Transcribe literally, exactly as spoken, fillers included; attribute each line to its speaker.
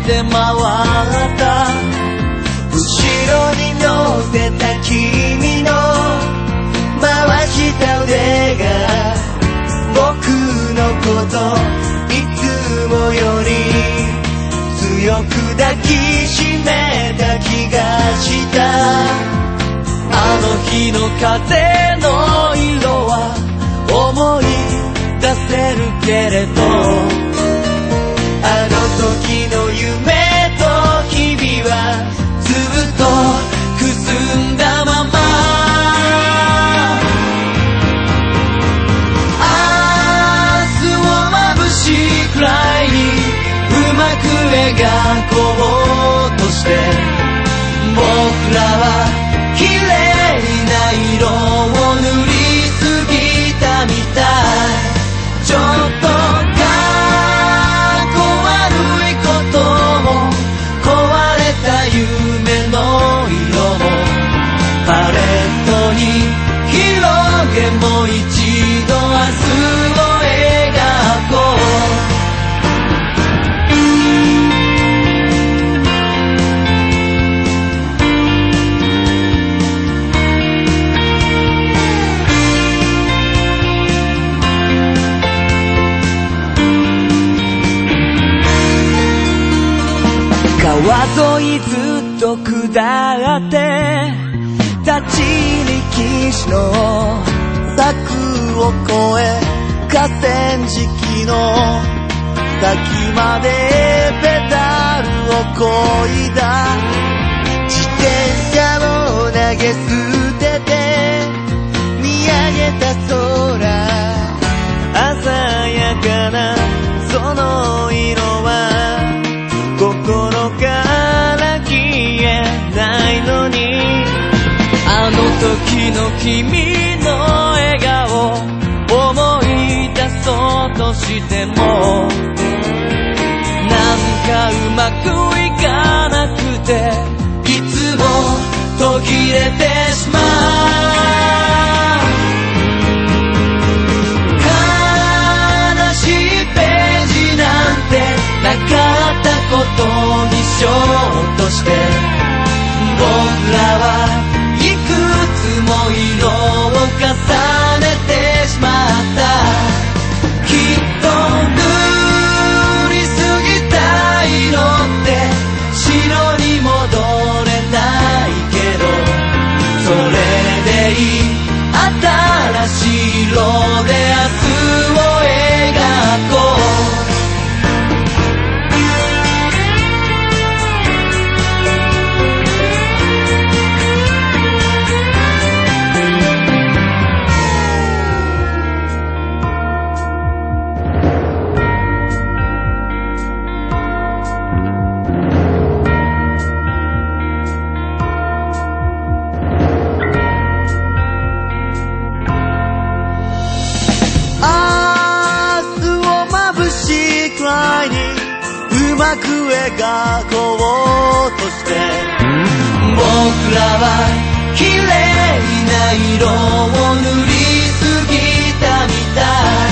Speaker 1: て回った後ろに乗せた君の回した腕が僕のこといつもより強く抱きしめた気がした。あの日の風の色は思い出せるけれど、あの時の夢と日々はずっとくすんだまま。明日を眩しいくらいにうまく描こうとして、僕らは綺麗な色を塗りすぎたみたい。ちょっとかっこ悪いことも壊れた夢の色もパレットに広げ、もう一度明日を描こう。川沿いずっと下って立ち力士の柵を越え、河川敷の先までペダルをこいだ。自転車を投げ捨てて見上げた空、鮮やかなその色は心から消えないのに、あの時の君の笑顔思い出そうとしてもなんかうまくいかなくて、いつも途切れてしまう。悲しいページなんてなかったことにしようとして、僕らはいくつも色を重ねてしまった。きっと塗りすぎた色って白に戻れないけど、それでいい、新しい色で明日を描こう。うまく描こうとして、僕らは綺麗な色を塗りすぎたみたい。